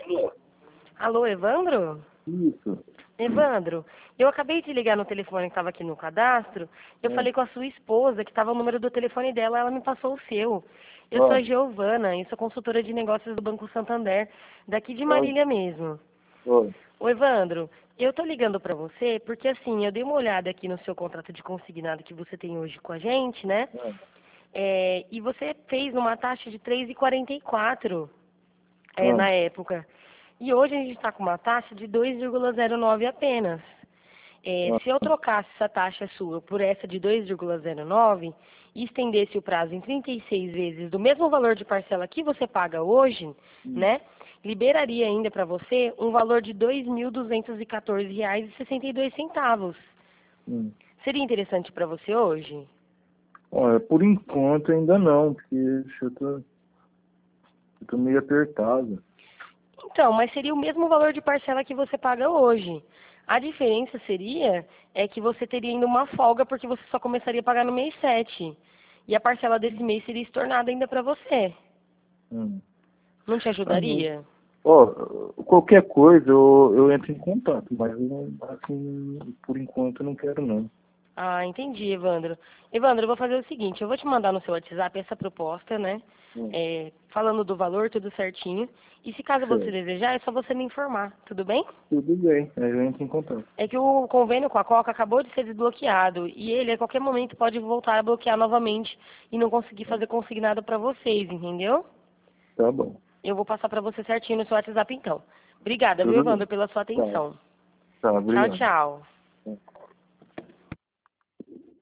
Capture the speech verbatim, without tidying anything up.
Alô, Evandro? Isso. Evandro, eu acabei de ligar no telefone que estava aqui no cadastro. Eu É. falei com a sua esposa, que estava o número do telefone dela, ela me passou o seu. Eu sou Ó, a Giovana e sou consultora de negócios do Banco Santander, daqui de ó, Marília mesmo. ó. Ô, Evandro, eu tô ligando para você porque, assim, eu dei uma olhada aqui no seu contrato de consignado que você tem hoje com a gente, né? É. É, e você fez uma taxa de três e quarenta e quatro, é, Ó, na época. E hoje a gente está com uma taxa de dois vírgula zero nove apenas. É, ó. se eu trocasse essa taxa sua por essa de dois vírgula zero nove e estendesse o prazo em trinta e seis vezes do mesmo valor de parcela que você paga hoje, Hum, né, liberaria ainda para você um valor de dois mil duzentos e quatorze reais e sessenta e dois centavos. hum. Seria interessante para você hoje? Olha, por enquanto ainda não, porque eu tô, eu tô meio apertado. Então, mas seria o mesmo valor de parcela que você paga hoje. A diferença seria é que você teria ainda uma folga porque você só começaria a pagar no mês sete. E a parcela desse mês seria estornada ainda para você. Hum. Não te Ah, não. ajudaria? Ó, qualquer coisa eu, eu entro em contato, mas eu, assim, por enquanto eu não quero não. Ah, entendi, Evandro. Evandro, eu vou fazer o seguinte, eu vou te mandar no seu WhatsApp essa proposta, né? Hum. É, falando do valor, tudo certinho. E se caso você Certo. desejar, é só você me informar, tudo bem? Tudo bem, aí eu entro em contato. É que o convênio com a Coca acabou de ser desbloqueado e ele a qualquer momento pode voltar a bloquear novamente e não conseguir fazer consignado para vocês, entendeu? Tá bom. Eu vou passar para você certinho no seu WhatsApp então. Obrigada, viu, Tudo bem. Evandro, pela sua Tá, atenção. tá, Tchau, obrigado. tchau.